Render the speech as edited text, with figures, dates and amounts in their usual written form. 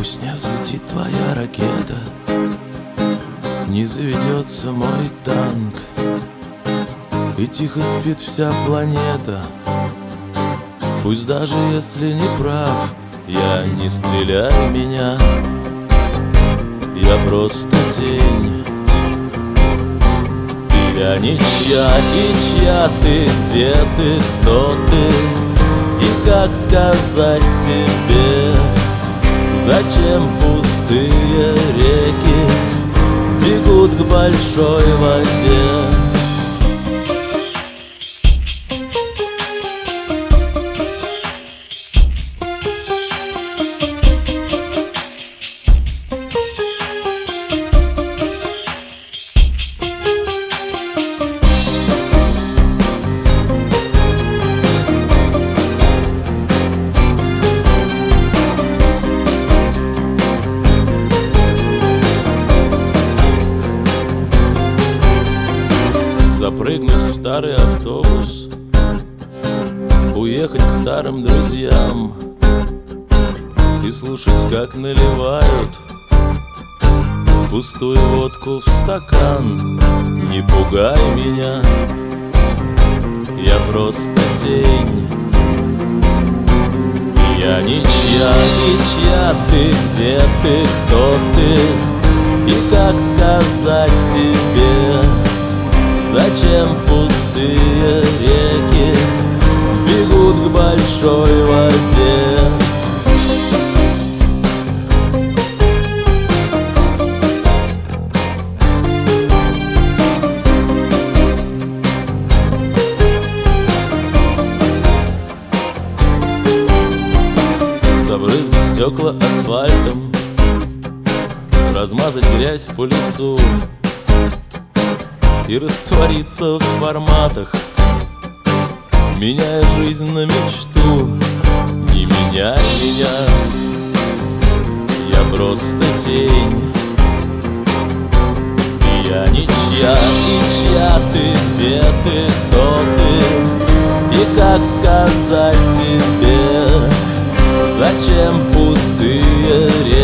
Пусть не взлетит твоя ракета, не заведется мой танк, и тихо спит вся планета. Пусть даже если не прав, я не стреляй меня, я просто тень. И я ничья, и чья ты, где ты, кто ты, и как сказать тебе, зачем пустые реки бегут к большой воде? Запрыгнуть в старый автобус, уехать к старым друзьям и слушать, как наливают пустую водку в стакан. Не пугай меня, я просто тень. И я ничья, и чья ты, где ты, кто ты, и как сказать тебе, зачем пустые реки бегут к большой воде? Забрызгать стекла асфальтом, размазать грязь по лицу и раствориться в форматах, меняя жизнь на мечту. Не меняй меня, я просто тень. И я ничья, и чья ты, где ты, кто ты, и как сказать тебе, зачем пустые реки